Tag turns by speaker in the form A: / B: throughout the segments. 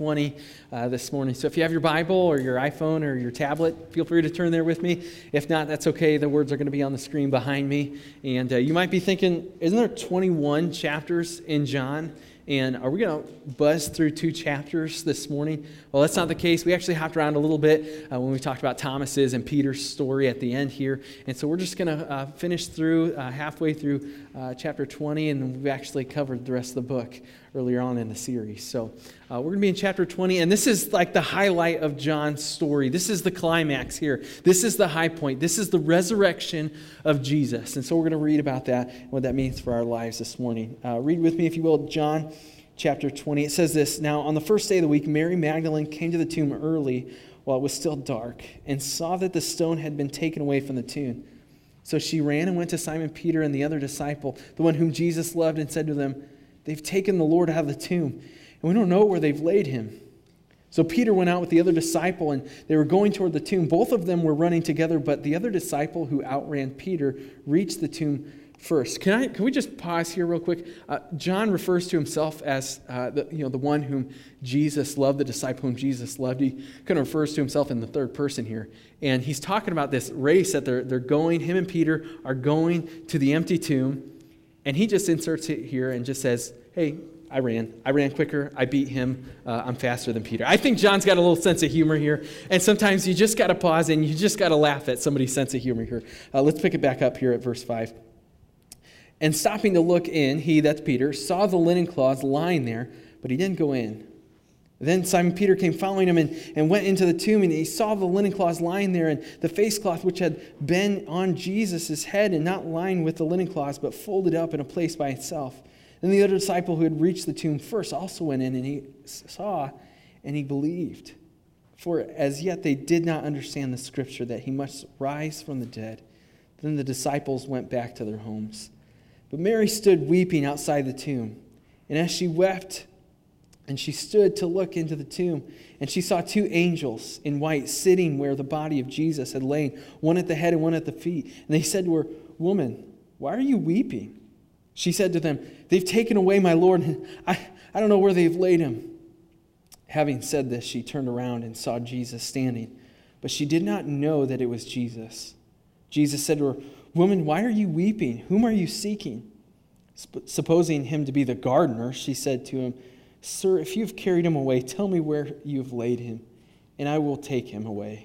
A: 20 this morning. So if you have your Bible or your iPhone or your tablet, feel free to turn there with me. If not, that's okay. The words are going to be on the screen behind me. And you might be thinking, isn't there 21 chapters in John? And are we going to buzz through 2 chapters this morning? Well, that's not the case. We actually hopped around a little bit when we talked about Thomas's and Peter's story at the end here. And so we're just going to finish through halfway through chapter 20, and we've actually covered the rest of the book earlier on in the series. So we're going to be in chapter 20, and this is like the highlight of John's story. This is the climax here. This is the high point. This is the resurrection of Jesus. And so we're going to read about that and what that means for our lives this morning. Read with me, if you will, John chapter 20. It says this: Now on the first day of the week, Mary Magdalene came to the tomb early while it was still dark and saw that the stone had been taken away from the tomb. So she ran and went to Simon Peter and the other disciple, the one whom Jesus loved, and said to them, "They've taken the Lord out of the tomb, and we don't know where they've laid him." So Peter went out with the other disciple, and they were going toward the tomb. Both of them were running together, but the other disciple who outran Peter reached the tomb first. Can we just pause here real quick? John refers to himself as the one whom Jesus loved, the disciple whom Jesus loved. He kind of refers to himself in the third person here. And he's talking about this race that they're going, him and Peter are going to the empty tomb. And he just inserts it here and just says, hey, I ran quicker, I beat him, I'm faster than Peter. I think John's got a little sense of humor here. And sometimes you just got to pause and you just got to laugh at somebody's sense of humor here. Let's pick it back up here at verse 5. And stopping to look in, he, that's Peter, saw the linen cloths lying there, but he didn't go in. Then Simon Peter came following him and went into the tomb, and he saw the linen cloths lying there, and the face cloth which had been on Jesus' head, and not lying with the linen cloths, but folded up in a place by itself. Then the other disciple who had reached the tomb first also went in, and he saw, and he believed. For as yet they did not understand the scripture that he must rise from the dead. Then the disciples went back to their homes. But Mary stood weeping outside the tomb. And as she wept, and she stood to look into the tomb, and she saw 2 angels in white sitting where the body of Jesus had lain, one at the head and one at the feet. And they said to her, "Woman, why are you weeping?" She said to them, "They've taken away my Lord, and I don't know where they've laid him." Having said this, she turned around and saw Jesus standing, but she did not know that it was Jesus. Jesus said to her, "Woman, why are you weeping? Whom are you seeking?" Supposing him to be the gardener, she said to him, "Sir, if you have carried him away, tell me where you have laid him, and I will take him away."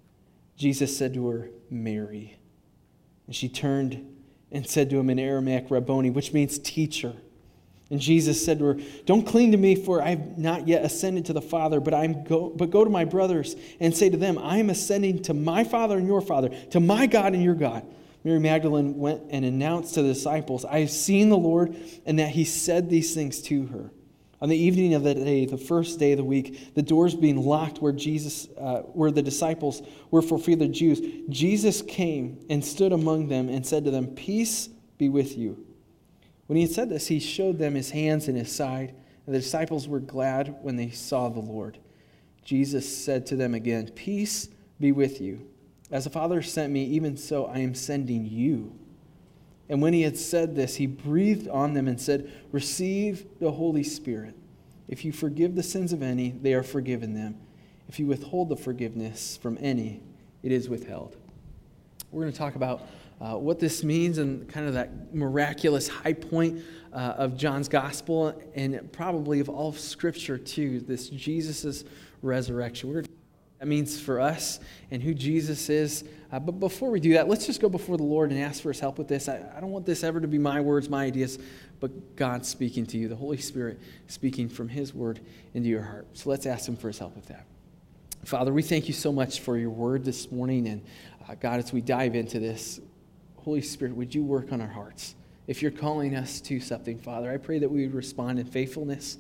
A: Jesus said to her, "Mary." And she turned and said to him in Aramaic, "Rabboni," which means teacher. And Jesus said to her, "Don't cling to me, for I have not yet ascended to the Father, but go to my brothers and say to them, I am ascending to my Father and your Father, to my God and your God." Mary Magdalene went and announced to the disciples, "I have seen the Lord," and that he said these things to her. On the evening of that day, the first day of the week, the doors being locked where the disciples were for fear of the Jews, Jesus came and stood among them and said to them, "Peace be with you." When he had said this, he showed them his hands and his side, and the disciples were glad when they saw the Lord. Jesus said to them again, "Peace be with you. As the Father sent me, even so I am sending you." And when he had said this, he breathed on them and said, "Receive the Holy Spirit. If you forgive the sins of any, they are forgiven them. If you withhold the forgiveness from any, it is withheld." We're going to talk about what this means and kind of that miraculous high point of John's gospel and probably of all of Scripture too, this Jesus' resurrection. That means for us and who Jesus is. But before we do that, let's just go before the Lord and ask for his help with this. I don't want this ever to be my words, my ideas, but God speaking to you, the Holy Spirit speaking from his word into your heart. So let's ask him for his help with that. Father, we thank you so much for your word this morning. And God, as we dive into this, Holy Spirit, would you work on our hearts? If you're calling us to something, Father, I pray that we would respond in faithfulness.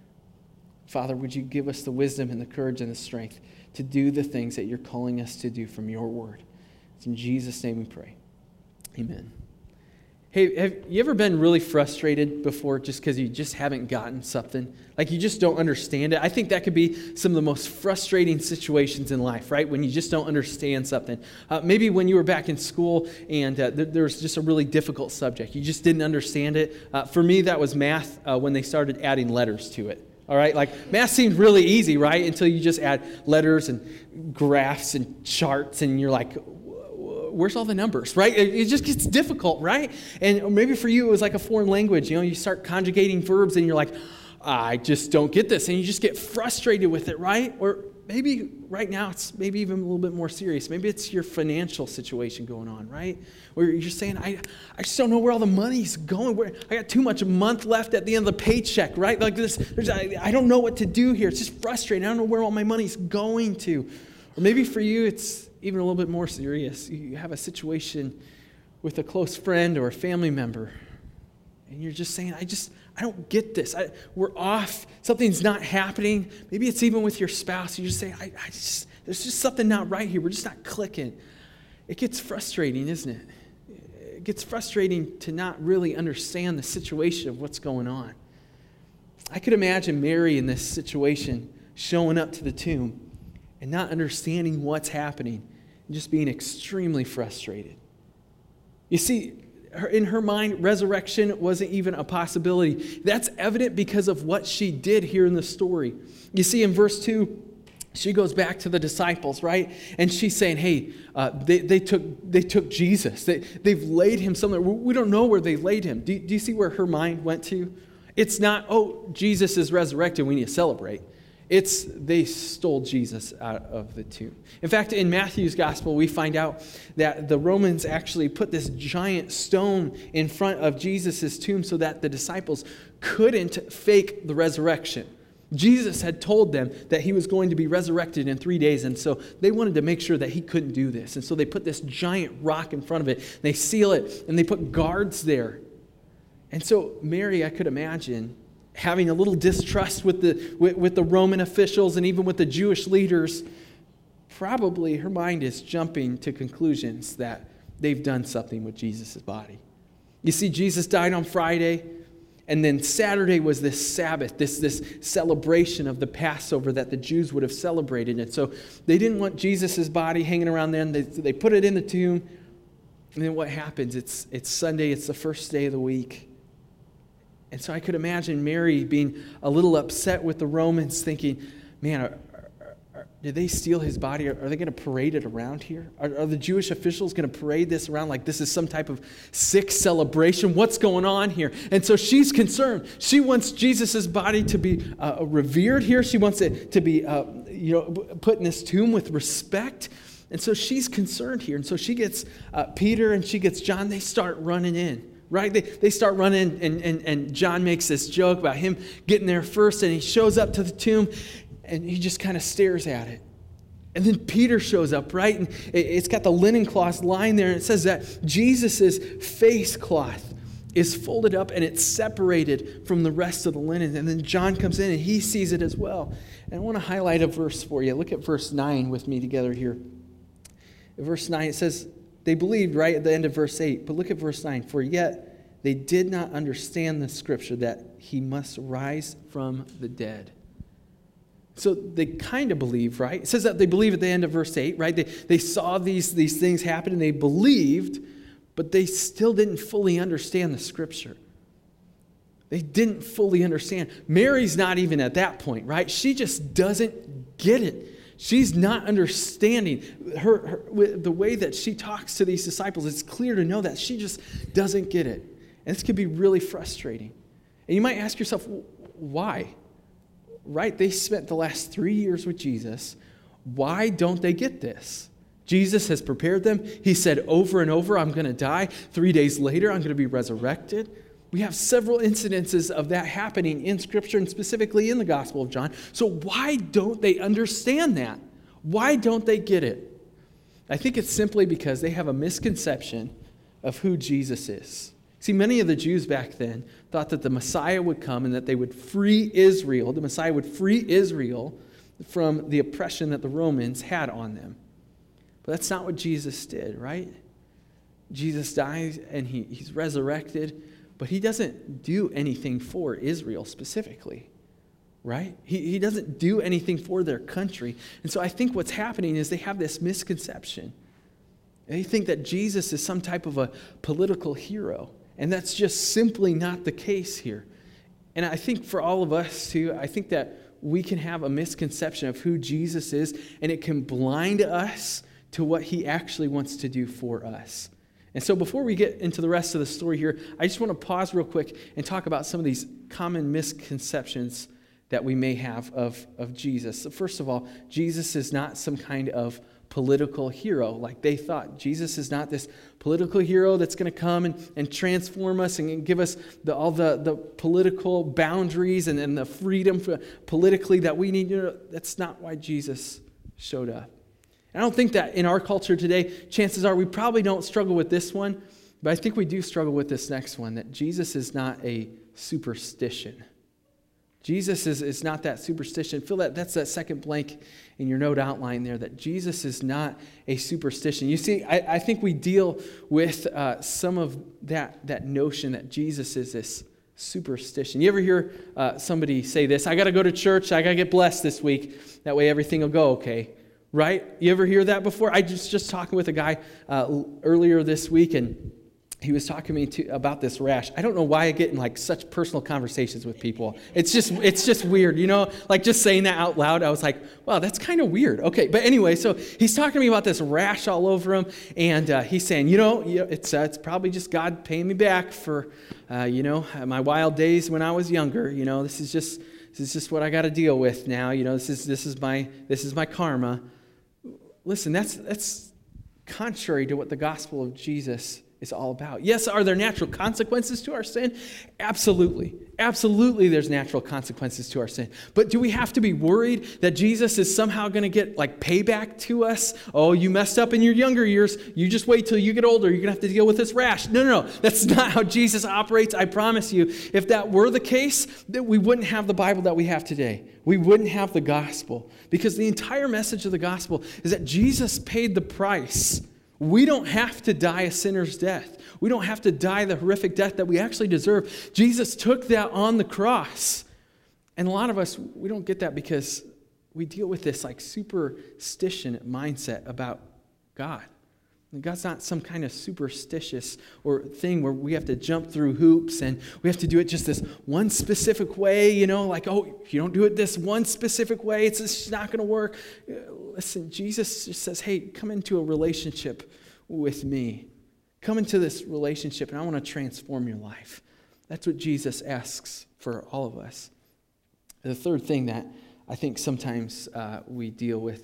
A: Father, would you give us the wisdom and the courage and the strength to do the things that you're calling us to do from your word. It's in Jesus' name we pray. Amen. Hey, have you ever been really frustrated before just because you just haven't gotten something? Like you just don't understand it? I think that could be some of the most frustrating situations in life, right? When you just don't understand something. Maybe when you were back in school and there was just a really difficult subject. You just didn't understand it. For me, that was math when they started adding letters to it. All right, like math seemed really easy, right? Until you just add letters and graphs and charts, and you're like, where's all the numbers, right? It just gets difficult, right? And maybe for you, it was like a foreign language. You start conjugating verbs, and you're like, I just don't get this. And you just get frustrated with it, right? Or maybe right now, it's maybe even a little bit more serious. Maybe it's your financial situation going on, right? Where you're saying, I just don't know where all the money's going. I got too much a month left at the end of the paycheck, right? Like I don't know what to do here. It's just frustrating. I don't know where all my money's going to. Or maybe for you, it's even a little bit more serious. You have a situation with a close friend or a family member, and you're just saying, I don't get this. We're off. Something's not happening. Maybe it's even with your spouse. You just say, there's just something not right here. We're just not clicking. It gets frustrating, isn't it? It gets frustrating to not really understand the situation of what's going on. I could imagine Mary in this situation showing up to the tomb and not understanding what's happening and just being extremely frustrated. You see, in her mind, resurrection wasn't even a possibility. That's evident because of what she did here in the story. You see, in verse 2, she goes back to the disciples, right? And she's saying, hey, they took Jesus. They've laid him somewhere. We don't know where they laid him. Do you see where her mind went to? It's not, Jesus is resurrected, we need to celebrate. It's they stole Jesus out of the tomb. In fact, in Matthew's gospel, we find out that the Romans actually put this giant stone in front of Jesus' tomb so that the disciples couldn't fake the resurrection. Jesus had told them that he was going to be resurrected in 3 days, and so they wanted to make sure that he couldn't do this. And so they put this giant rock in front of it, they seal it, and they put guards there. And so Mary, I could imagine, having a little distrust with the Roman officials and even with the Jewish leaders, probably her mind is jumping to conclusions that they've done something with Jesus' body. You see, Jesus died on Friday, and then Saturday was this Sabbath, this celebration of the Passover that the Jews would have celebrated. And so they didn't want Jesus' body hanging around there. They put it in the tomb, and then what happens? It's Sunday, it's the first day of the week. And so I could imagine Mary being a little upset with the Romans, thinking, man, did they steal his body? Are they going to parade it around here? Are the Jewish officials going to parade this around like this is some type of sick celebration? What's going on here? And so she's concerned. She wants Jesus' body to be revered here. She wants it to be put in this tomb with respect. And so she's concerned here. And so she gets Peter and she gets John. They start running in. Right? They start running, and John makes this joke about him getting there first, and he shows up to the tomb, and he just kind of stares at it. And then Peter shows up, right? And it's got the linen cloth lying there, and it says that Jesus' face cloth is folded up, and it's separated from the rest of the linen. And then John comes in, and he sees it as well. And I want to highlight a verse for you. Look at verse 9 with me together here. In verse 9, it says, they believed right at the end of verse 8, but look at verse 9. For yet they did not understand the scripture that he must rise from the dead. So they kind of believe, right? It says that they believe at the end of verse 8, right? They saw these things happen and they believed, but they still didn't fully understand the scripture. They didn't fully understand. Mary's not even at that point, right? She just doesn't get it. She's not understanding the way that she talks to these disciples. It's clear to know that she just doesn't get it. And this can be really frustrating. And you might ask yourself, why? Right? They spent the last 3 years with Jesus. Why don't they get this? Jesus has prepared them. He said over and over, I'm going to die. 3 days later, I'm going to be resurrected. We have several incidences of that happening in Scripture and specifically in the Gospel of John. So why don't they understand that? Why don't they get it? I think it's simply because they have a misconception of who Jesus is. See, many of the Jews back then thought that the Messiah would come and that they would free Israel. The Messiah would free Israel from the oppression that the Romans had on them. But that's not what Jesus did, right? Jesus dies and he's resurrected. But he doesn't do anything for Israel specifically, right? He doesn't do anything for their country. And so I think what's happening is they have this misconception. They think that Jesus is some type of a political hero. And that's just simply not the case here. And I think for all of us too, I think that we can have a misconception of who Jesus is, and it can blind us to what he actually wants to do for us. And so before we get into the rest of the story here, I just want to pause real quick and talk about some of these common misconceptions that we may have of Jesus. So first of all, Jesus is not some kind of political hero like they thought. Jesus is not this political hero that's going to come and transform us and give us all the political boundaries and the freedom politically that we need. That's not why Jesus showed up. I don't think that in our culture today, chances are we probably don't struggle with this one, but I think we do struggle with this next one, that Jesus is not a superstition. Jesus is not that superstition. Feel that's that second blank in your note outline there, that Jesus is not a superstition. You see, I think we deal with some of that notion that Jesus is this superstition. You ever hear somebody say this, I got to go to church, I got to get blessed this week, that way everything will go okay, right? You ever hear that before? I just talking with a guy earlier this week, and he was talking to me about this rash. I don't know why I get in like such personal conversations with people. It's just weird, like just saying that out loud. I was like, wow, that's kind of weird. Okay, but anyway, so he's talking to me about this rash all over him, and he's saying, it's probably just God paying me back for, my wild days when I was younger. This is just what I got to deal with now. This is my karma. Listen, that's contrary to what the gospel of Jesus is all about. Yes, are there natural consequences to our sin? Absolutely. Absolutely there's natural consequences to our sin. But do we have to be worried that Jesus is somehow going to get like payback to us? Oh, you messed up in your younger years. You just wait till you get older. You're going to have to deal with this rash. No. That's not how Jesus operates. I promise you, if that were the case, then we wouldn't have the Bible that we have today. We wouldn't have the gospel. Because the entire message of the gospel is that Jesus paid the price. We don't have to die a sinner's death. We don't have to die the horrific death that we actually deserve. Jesus took that on the cross. And a lot of us, we don't get that because we deal with this like superstition mindset about God. And God's not some kind of superstitious or thing where we have to jump through hoops and we have to do it just this one specific way, like, oh, if you don't do it this one specific way, it's just not going to work. Listen, Jesus just says, hey, come into a relationship with me. Come into this relationship and I want to transform your life. That's what Jesus asks for all of us. The third thing that I think sometimes we deal with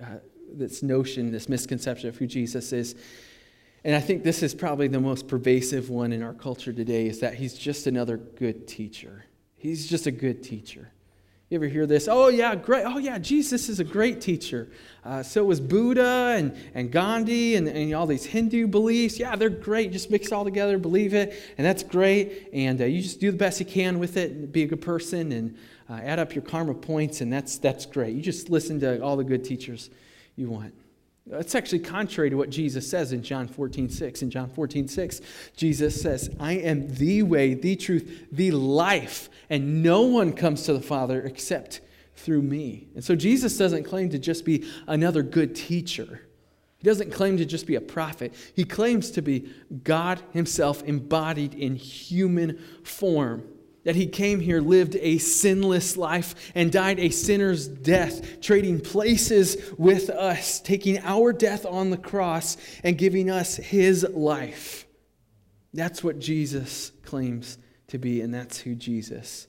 A: this notion, this misconception of who Jesus is, and I think this is probably the most pervasive one in our culture today, is that he's just another good teacher. He's just a good teacher. You ever hear this? Oh, yeah, great. Oh, yeah, Jesus is a great teacher. So was Buddha and Gandhi and all these Hindu beliefs. Yeah, they're great. Just mix it all together, believe it, and that's great. And you just do the best you can with it and be a good person and add up your karma points, and that's great. You just listen to all the good teachers you want. It's actually contrary to what Jesus says in John 14:6. In John 14:6, Jesus says, I am the way, the truth, the life, and no one comes to the Father except through me. And so Jesus doesn't claim to just be another good teacher. He doesn't claim to just be a prophet. He claims to be God himself embodied in human form. That he came here, lived a sinless life, and died a sinner's death, trading places with us, taking our death on the cross and giving us his life. That's what Jesus claims to be, and that's who Jesus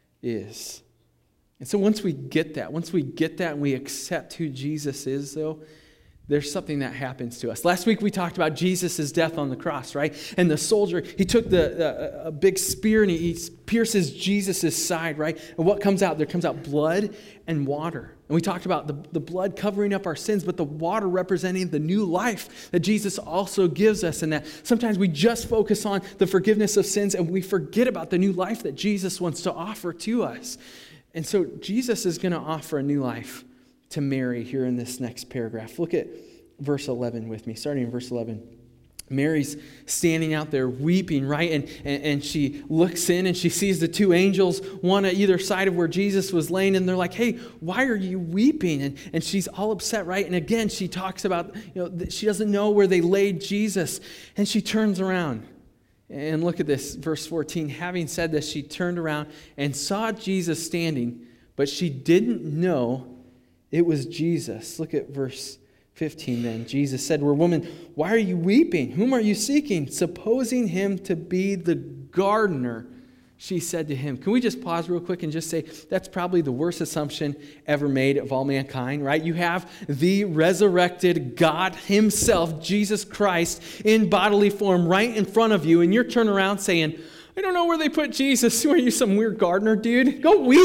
A: is. And so once we get that and we accept who Jesus is, though, there's something that happens to us. Last week we talked about Jesus' death on the cross, right? And the soldier, he took a big spear and he pierces Jesus' side, right? And what comes out? There comes out blood and water. And we talked about the blood covering up our sins, but the water representing the new life that Jesus also gives us. And that sometimes we just focus on the forgiveness of sins and we forget about the new life that Jesus wants to offer to us. And so Jesus is going to offer a new life to Mary here in this next paragraph. Look at verse 11 with me, starting in verse 11. Mary's standing out there weeping, right? And she looks in and she sees the two angels, one at either side of where Jesus was laying, and they're like, hey, why are you weeping? And she's all upset, right? And again, she talks about, she doesn't know where they laid Jesus. And she turns around And look at this, verse 14. Having said this, she turned around and saw Jesus standing, but she didn't know it was Jesus. Look at verse 15 then. Jesus said to her, "Woman, why are you weeping? Whom are you seeking?" Supposing him to be the gardener, she said to him. Can we just pause real quick and just say that's probably the worst assumption ever made of all mankind, right? You have the resurrected God himself, Jesus Christ, in bodily form right in front of you, and you're turning around saying, "I don't know where they put Jesus. Who are you, some weird gardener, dude? Go weed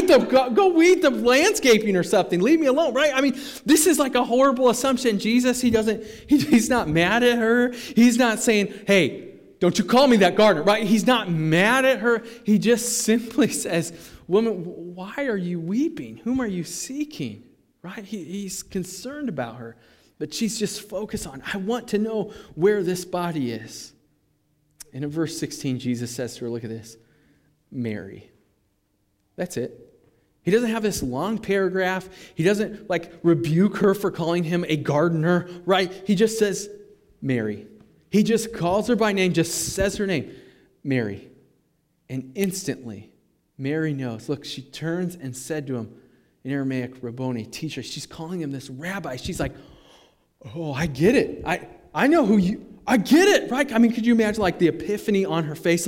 A: the landscaping or something. Leave me alone," right? I mean, this is like a horrible assumption. Jesus, he's not mad at her. He's not saying, "Hey, don't you call me that gardener," right? He's not mad at her. He just simply says, "Woman, why are you weeping? Whom are you seeking?" Right? He's concerned about her. But she's just focused on, "I want to know where this body is." And in verse 16, Jesus says to her, look at this, "Mary." That's it. He doesn't have this long paragraph. He doesn't rebuke her for calling him a gardener, right? He just says, "Mary." He just calls her by name, just says her name, "Mary." And instantly, Mary knows. Look, she turns and said to him, in Aramaic, "Rabboni," teacher. She's calling him this rabbi. She's like, "Oh, I get it. I know who you, I get it," right? I mean, could you imagine the epiphany on her face?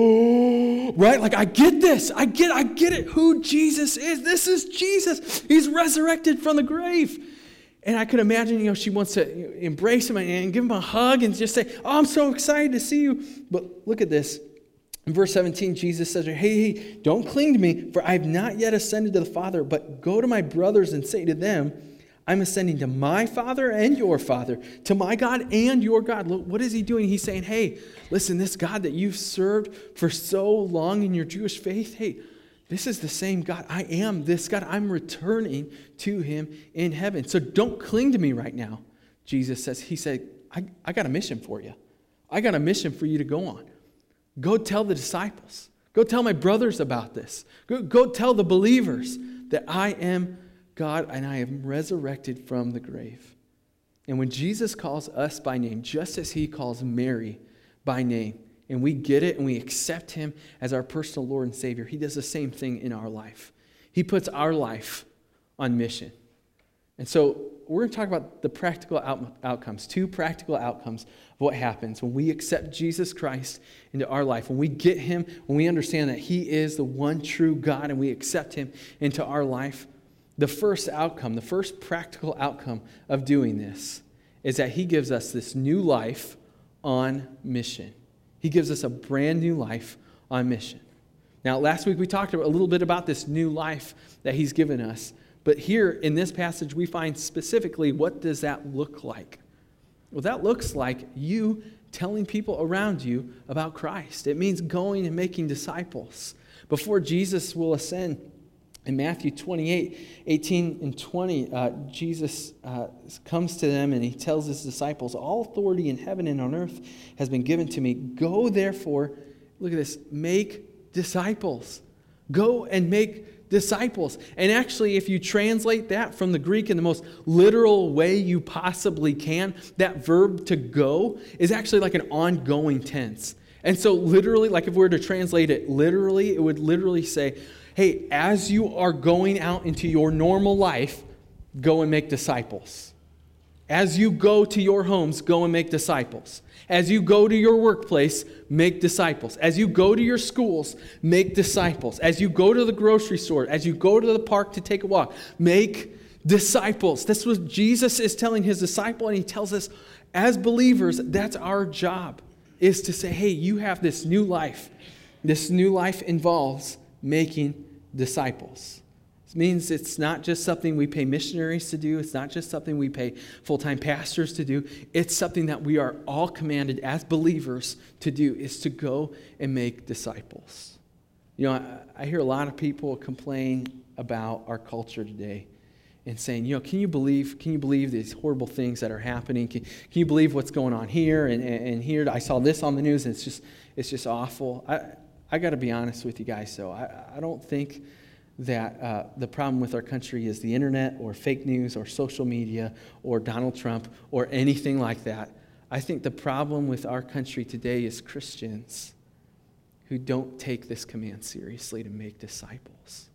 A: "Oh," right? I get this. I get it. Who Jesus is. This is Jesus. He's resurrected from the grave. And I could imagine, she wants to embrace him and give him a hug and just say, "Oh, I'm so excited to see you." But look at this. In verse 17, Jesus says to her, hey, "Don't cling to me, for I have not yet ascended to the Father, but go to my brothers and say to them, I'm ascending to my Father and your Father, to my God and your God." Look, what is he doing? He's saying, hey, listen, this God that you've served for so long in your Jewish faith, hey, this is the same God. I am this God. I'm returning to him in heaven. So don't cling to me right now, Jesus says. He said, I got a mission for you. I got a mission for you to go on. Go tell the disciples. Go tell my brothers about this. Go tell the believers that I am God and I am resurrected from the grave. And when Jesus calls us by name, just as he calls Mary by name, and we get it and we accept him as our personal Lord and Savior, he does the same thing in our life. He puts our life on mission. And so we're going to talk about the practical outcomes, 2 practical outcomes of what happens when we accept Jesus Christ into our life, when we get him, when we understand that he is the one true God and we accept him into our life. The first outcome, the first practical outcome of doing this is that he gives us this new life on mission. He gives us a brand new life on mission. Now, last week we talked a little bit about this new life that he's given us. But here in this passage, we find specifically, what does that look like? Well, that looks like you telling people around you about Christ. It means going and making disciples. Before Jesus will ascend, in Matthew 28, 18 and 20, Jesus comes to them and he tells his disciples, "All authority in heaven and on earth has been given to me. Go therefore," look at this, "make disciples." Go and make disciples. And actually, if you translate that from the Greek in the most literal way you possibly can, that verb to go is actually like an ongoing tense. And so literally, if we were to translate it literally, it would literally say, hey, as you are going out into your normal life, go and make disciples. As you go to your homes, go and make disciples. As you go to your workplace, make disciples. As you go to your schools, make disciples. As you go to the grocery store, as you go to the park to take a walk, make disciples. That's what Jesus is telling his disciple, and he tells us as believers, that's our job, is to say, hey, you have this new life. This new life involves making disciples. It means it's not just something we pay missionaries to do. It's not just something we pay full-time pastors to do. It's something that we are all commanded as believers to do, is to go and make disciples. You know, I hear a lot of people complain about our culture today and saying, you know, can you believe these horrible things that are happening? Can you believe what's going on here and here? I saw this on the news and it's just awful. I got to be honest with you guys, though. I don't think that the problem with our country is the internet or fake news or social media or Donald Trump or anything like that. I think the problem with our country today is Christians. who don't take this command seriously to make disciples.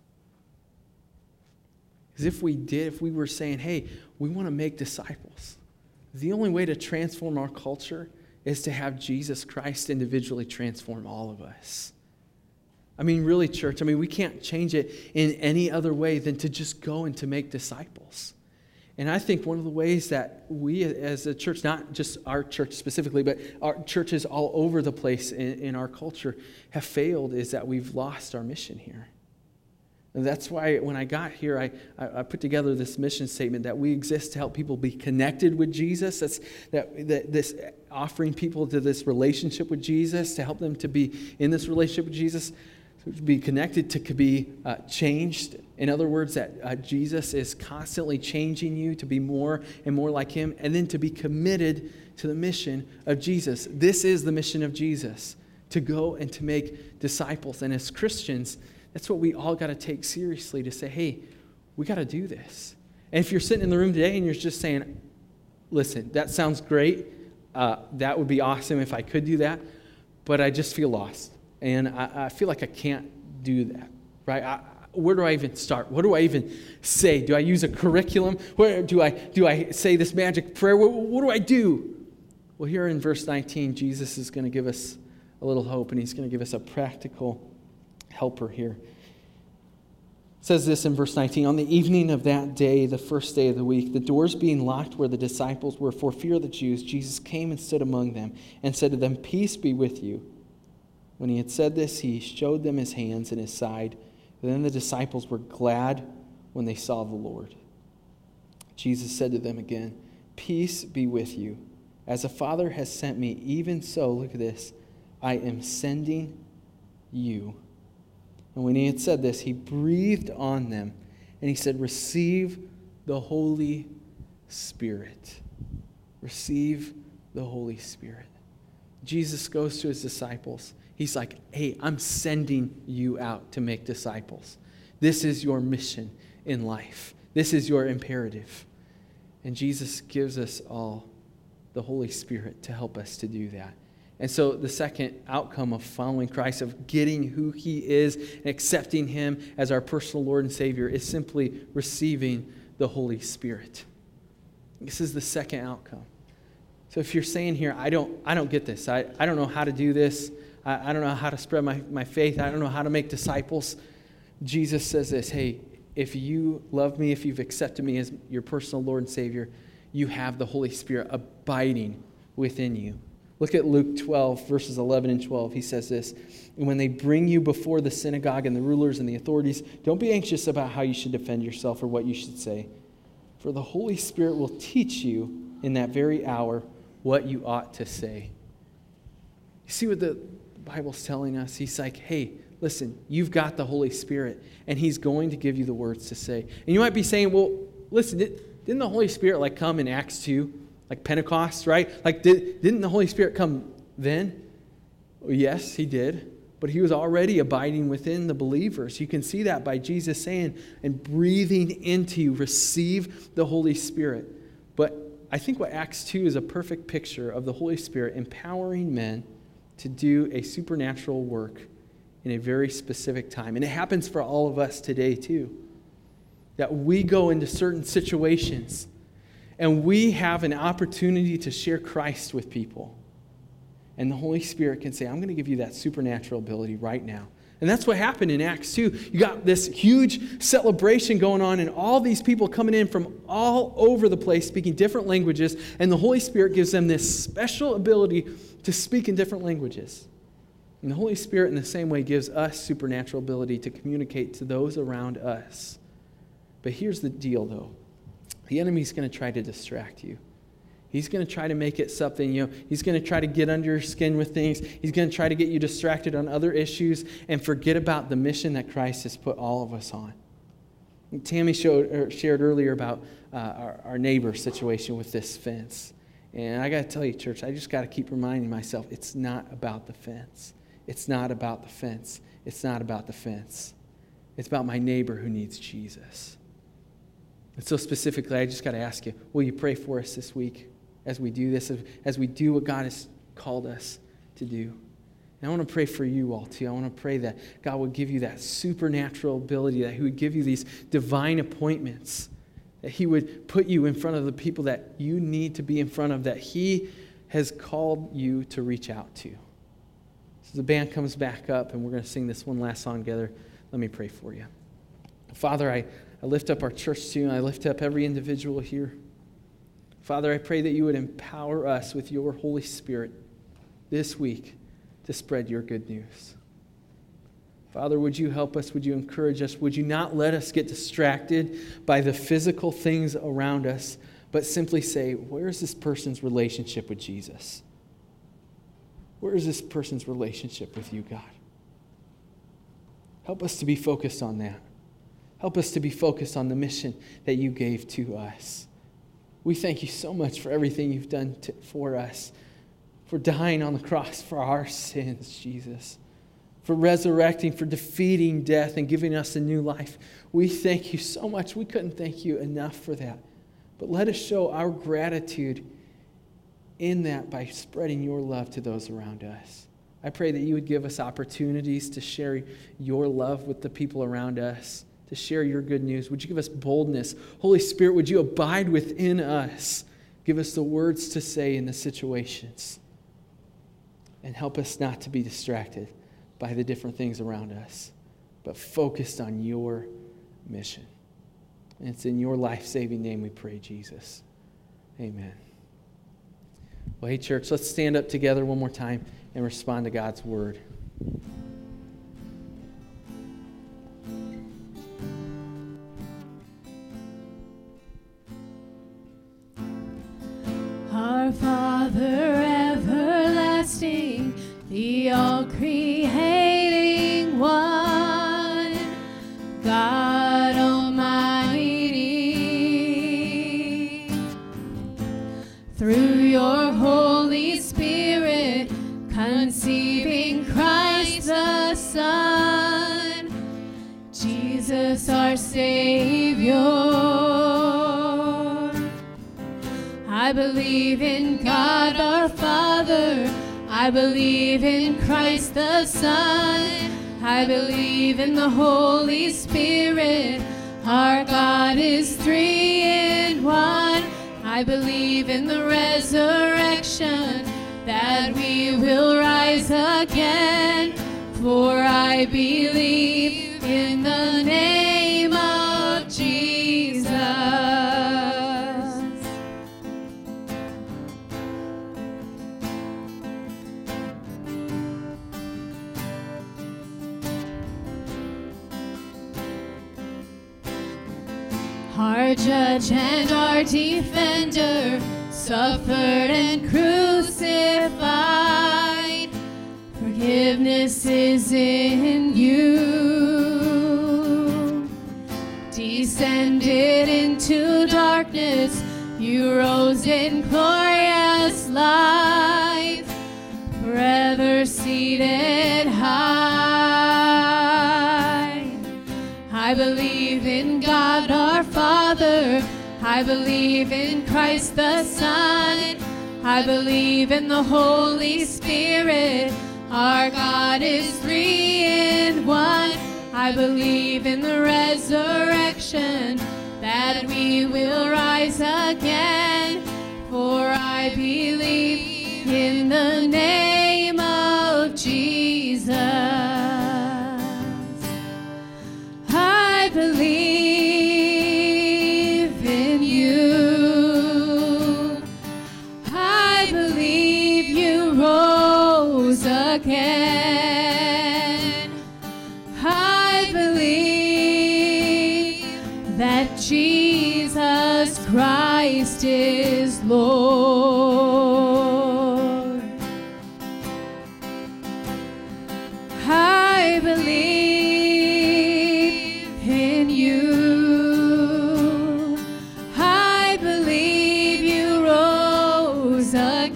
A: Because if we were saying, hey, we want to make disciples, the only way to transform our culture is to have Jesus Christ individually transform all of us. I mean, really, church, we can't change it in any other way than to just go and to make disciples. And I think one of the ways that we as a church, not just our church specifically, but our churches all over the place in our culture have failed is that we've lost our mission here. And that's why when I got here, I put together this mission statement that we exist to help people be connected with Jesus. This offering people to this relationship with Jesus, to help them to be in this relationship with Jesus, to be connected, to be changed. In other words, that Jesus is constantly changing you to be more and more like him, and then to be committed to the mission of Jesus. This is the mission of Jesus, to go and to make disciples. And as Christians, that's what we all got to take seriously, to say, hey, we got to do this. And if you're sitting in the room today and you're just saying, listen, that sounds great. That would be awesome if I could do that, but I just feel lost. And I feel like I can't do that, right? Where do I even start? What do I even say? Do I use a curriculum? Where do I say this magic prayer? What do I do? Well, here in verse 19, Jesus is going to give us a little hope, and he's going to give us a practical helper here. It says this in verse 19, on the evening of that day, the first day of the week, the doors being locked where the disciples were for fear of the Jews, Jesus came and stood among them and said to them, peace be with you. When he had said this, he showed them his hands and his side. Then the disciples were glad when they saw the Lord. Jesus said to them again, peace be with you. As the Father has sent me, even so, look at this, I am sending you. And when he had said this, he breathed on them, and he said, receive the Holy Spirit. Receive the Holy Spirit. Jesus goes to his disciples. He's like, hey, I'm sending you out to make disciples. This is your mission in life. This is your imperative. And Jesus gives us all the Holy Spirit to help us to do that. And so the second outcome of following Christ, of getting who he is and accepting him as our personal Lord and Savior, is simply receiving the Holy Spirit. This is the second outcome. So if you're saying here, I don't get this. I don't know how to do this. I don't know how to spread my faith. I don't know how to make disciples. Jesus says this, hey, if you love me, if you've accepted me as your personal Lord and Savior, you have the Holy Spirit abiding within you. Look at Luke 12, verses 11 and 12. He says this, and when they bring you before the synagogue and the rulers and the authorities, don't be anxious about how you should defend yourself or what you should say. For the Holy Spirit will teach you in that very hour what you ought to say. You see what the Bible's telling us? He's like, hey, listen, you've got the Holy Spirit, and he's going to give you the words to say. And you might be saying, well, listen, didn't the Holy Spirit come in Acts 2? Like Pentecost, right? Didn't the Holy Spirit come then? Well, yes, he did. But he was already abiding within the believers. You can see that by Jesus saying and breathing into you, receive the Holy Spirit. But I think what Acts 2 is a perfect picture of the Holy Spirit empowering men to do a supernatural work in a very specific time. And it happens for all of us today too. That we go into certain situations and we have an opportunity to share Christ with people. And the Holy Spirit can say, I'm going to give you that supernatural ability right now. And that's what happened in Acts 2. You got this huge celebration going on and all these people coming in from all over the place speaking different languages. And the Holy Spirit gives them this special ability to speak in different languages. And the Holy Spirit in the same way gives us supernatural ability to communicate to those around us. But here's the deal though. The enemy's going to try to distract you. He's going to try to make it something, he's going to try to get under your skin with things. He's going to try to get you distracted on other issues and forget about the mission that Christ has put all of us on. And Tammy shared earlier about our neighbor situation with this fence. And I got to tell you, church, I just got to keep reminding myself, it's not about the fence. It's not about the fence. It's not about the fence. It's about my neighbor who needs Jesus. And so specifically, I just got to ask you, will you pray for us this week as we do this, as we do what God has called us to do? And I want to pray for you all too. I want to pray that God would give you that supernatural ability, that he would give you these divine appointments, that he would put you in front of the people that you need to be in front of, that he has called you to reach out to. So the band comes back up and we're going to sing this one last song together. Let me pray for you. Father, I lift up our church to you, and I lift up every individual here. Father, I pray that you would empower us with your Holy Spirit this week to spread your good news. Father, would you help us? Would you encourage us? Would you not let us get distracted by the physical things around us, but simply say, where is this person's relationship with Jesus? Where is this person's relationship with you, God? Help us to be focused on that. Help us to be focused on the mission that you gave to us. We thank you so much for everything you've done for us, for dying on the cross for our sins, Jesus, for resurrecting, for defeating death and giving us a new life. We thank you so much. We couldn't thank you enough for that. But let us show our gratitude in that by spreading your love to those around us. I pray that you would give us opportunities to share your love with the people around us, to share your good news. Would you give us boldness? Holy Spirit, would you abide within us? Give us the words to say in the situations. And help us not to be distracted by the different things around us, but focused on your mission. And it's in your life-saving name we pray, Jesus. Amen. Well, hey, church, let's stand up together one more time and respond to God's word.
B: Our Father everlasting, the all-creating one, God Almighty, through your Holy Spirit, conceiving Christ the Son, Jesus our Savior. I believe in God our Father, I believe in Christ the Son, I believe in the Holy Spirit, our God is three in one. I believe in the resurrection, that we will rise again, for I believe in the name of Jesus. Our judge and our defender, suffered and crucified. Forgiveness is in you. Descended into darkness, you rose in glorious life, forever seated high. I believe in God our Father, I believe in Christ the Son, I believe in the Holy Spirit, our God is three in one. I believe in the resurrection, that we will rise again, for I believe in the name of Jesus. I believe in you. I believe you rose again. I believe that Jesus Christ is Lord. I believe in you. I believe you rose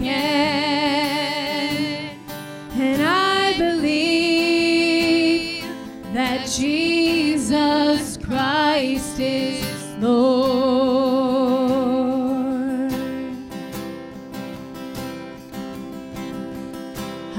B: again. And I believe that Jesus Christ is Lord.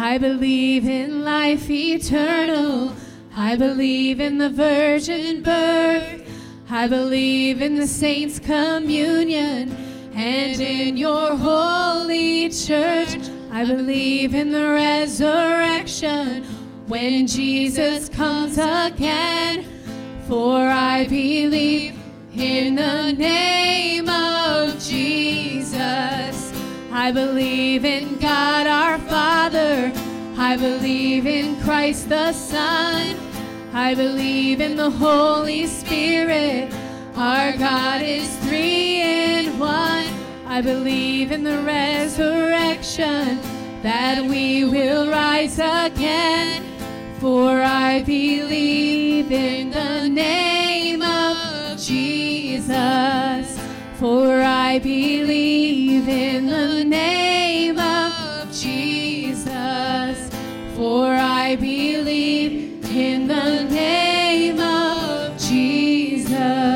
B: I believe in life eternal. I believe in the virgin birth. I believe in the saints' communion and in your holy church. I believe in the resurrection when Jesus comes again. For I believe in the name of Jesus. I believe in God our Father. I believe in Christ the Son. I believe in the Holy Spirit. Our God is 3 in 1. I believe in the resurrection, that we will rise again. For I believe in the name of Jesus. For I believe in the name of Jesus. For I believe in the name of Jesus.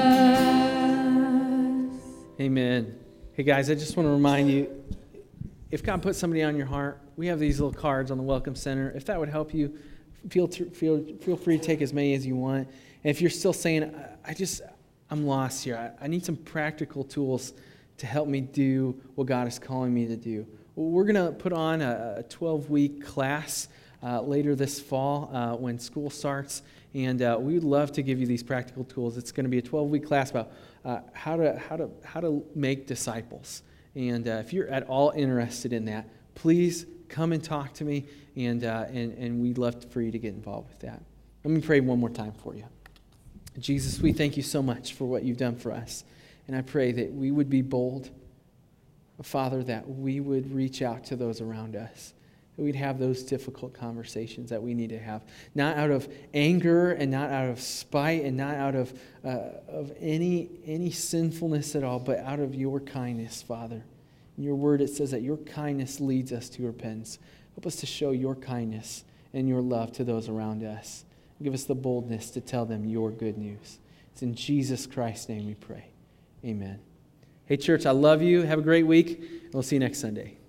A: Amen. Hey guys, I just want to remind you, if God put somebody on your heart, we have these little cards on the Welcome Center. If that would help you, feel free to take as many as you want. And if you're still saying, I'm lost here, I need some practical tools to help me do what God is calling me to do. Well, we're going to put on a 12-week class later this fall when school starts, and we would love to give you these practical tools. It's going to be a 12-week class about how to make disciples. And if you're at all interested in that, please come and talk to me, and we'd love for you to get involved with that. Let me pray one more time for you. Jesus, we thank you so much for what you've done for us. And I pray that we would be bold, Father, that we would reach out to those around us, that we'd have those difficult conversations that we need to have, not out of anger and not out of spite and not out of any sinfulness at all, but out of your kindness, Father. In your word, it says that your kindness leads us to repentance. Help us to show your kindness and your love to those around us. Give us the boldness to tell them your good news. It's in Jesus Christ's name we pray. Amen. Hey, church, I love you. Have a great week. And we'll see you next Sunday.